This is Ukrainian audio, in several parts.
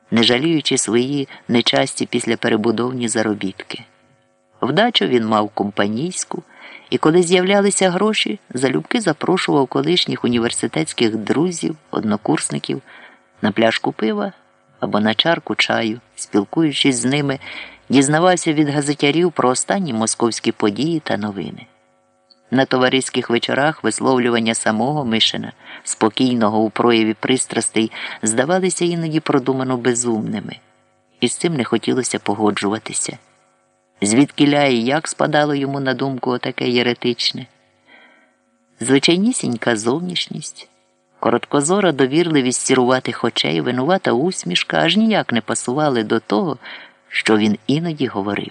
не жаліючи свої нечасті післяперебудовні заробітки. Вдачу він мав компанійську, і коли з'являлися гроші, залюбки запрошував колишніх університетських друзів, однокурсників на пляшку пива або на чарку чаю, спілкуючись з ними, дізнавався від газетярів про останні московські події та новини. На товариських вечорах висловлювання самого Мишина, спокійного у прояві пристрастей, здавалися іноді продумано безумними, і з цим не хотілося погоджуватися. Звідкіля і як спадало йому на думку отаке єретичне? Звичайнісінька зовнішність, короткозора довірливість сіруватих очей, винувата усмішка аж ніяк не пасували до того, що він іноді говорив.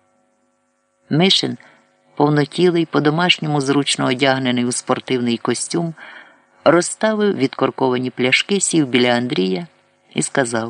Мишин, повнотілий, по-домашньому зручно одягнений у спортивний костюм, розставив відкорковані пляшки, сів біля Андрія і сказав: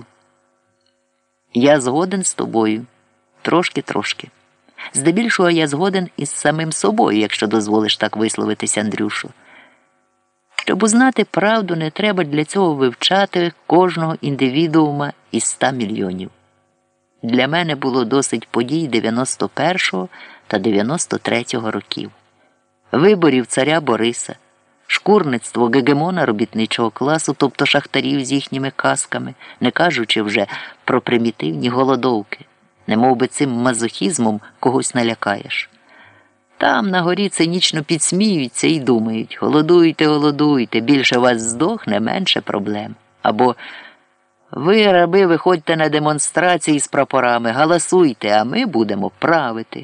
«Я згоден з тобою. Трошки. Здебільшого я згоден із самим собою, якщо дозволиш так висловитись, Андрюшо. Щоб узнати правду, не треба для цього вивчати кожного індивідуума із 100 мільйонів. Для мене було досить подій 91-го та 93-го років. Виборів царя Бориса, шкурництво гегемона робітничого класу, тобто шахтарів з їхніми касками, не кажучи вже про примітивні голодовки. Немов би цим мазохізмом когось налякаєш. Там на горі цинічно підсміються і думають: голодуйте, більше вас здохне, менше проблем. Або ви, раби, виходьте на демонстрації з прапорами, галасуйте, а ми будемо правити.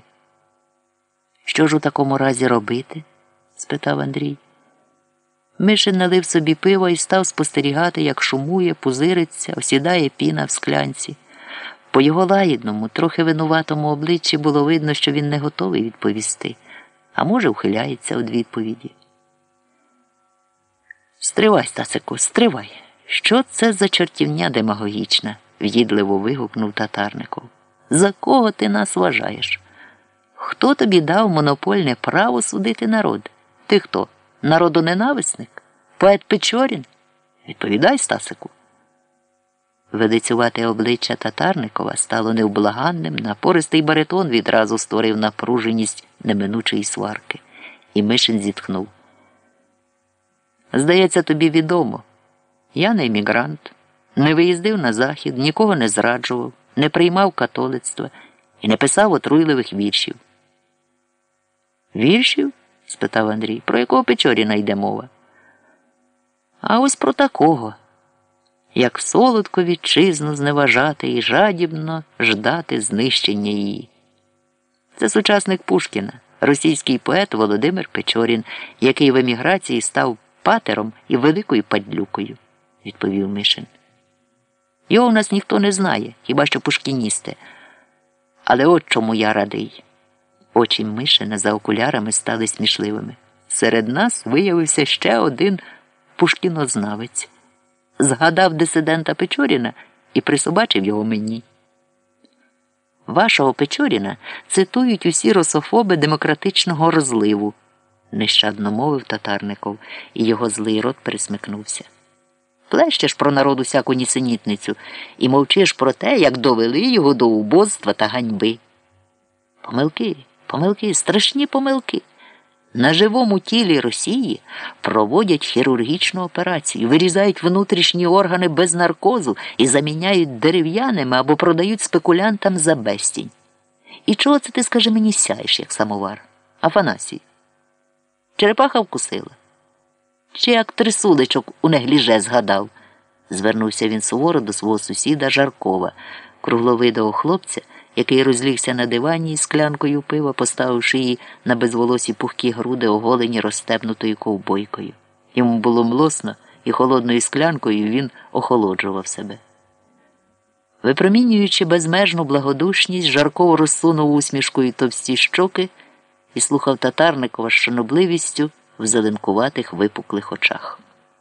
Що ж у такому разі робити? Спитав Андрій. Мишин налив собі пива і став спостерігати, як шумує, пузириться, осідає піна в склянці. По його лагідному, трохи винуватому обличчі було видно, що він не готовий відповісти, а може, ухиляється від відповіді. «Стривай, Стасику, стривай! Що це за чортівня демагогічна?» – в'їдливо вигукнув Татарников. «За кого ти нас вважаєш? Хто тобі дав монопольне право судити народ? Ти хто? Народоненависник? Поет Печорін? Відповідай, Стасику!» Ведицювате обличчя Татарникова стало невблаганним, напористий баритон відразу створив напруженість неминучої сварки. І Мишин зітхнув. «Здається, тобі відомо. Я не емігрант, не виїздив на захід, нікого не зраджував, не приймав католицтва і не писав отруйливих віршів». «Віршів?» – спитав Андрій. «Про якого Печоріна йде мова?» «А ось про такого. Як солодко вітчизну зневажати і жадібно ждати знищення її». Це сучасник Пушкіна, російський поет Володимир Печорін, який в еміграції став патером і великою падлюкою, відповів Мишин. Його в нас ніхто не знає, хіба що пушкіністи. Але от чому я радий. Очі Мишина за окулярами стали смішливими. Серед нас виявився ще один пушкінознавець. Згадав дисидента Печоріна і присобачив його мені. Вашого Печоріна цитують усі русофоби демократичного розливу, нещадно мовив Татарников, і його злий рот присмикнувся. Плещеш про народ усяку нісенітницю і мовчиш про те, як довели його до убоства та ганьби. Помилки, страшні помилки. На живому тілі Росії проводять хірургічну операцію, вирізають внутрішні органи без наркозу і заміняють дерев'яними або продають спекулянтам за безцінь. І чого це ти, скажи мені, сяєш, як самовар? Афанасій? Черепаха вкусила? Чи як трисулечок у негліже згадав? Звернувся він суворо до свого сусіда Жаркова, кругловидого хлопця, який розлігся на дивані із склянкою пива, поставивши її на безволосі пухкі груди, оголені розстебнутою ковбойкою. Йому було млосно, і холодною склянкою він охолоджував себе. Випромінюючи безмежну благодушність, Жарков розсунув усмішкою товсті щоки і слухав Татарникова з шанобливістю в зеленкуватих випуклих очах.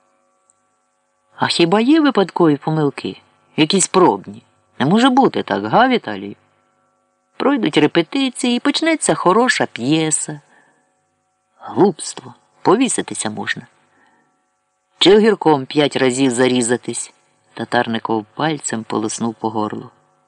А хіба є випадкові помилки? Якісь пробні? Не може бути так, га, Віталію? Пройдуть репетиції і почнеться хороша п'єса. Глупство. Повіситися можна. Чи огірком 5 разів зарізатись, Татарников пальцем полоснув по горлу.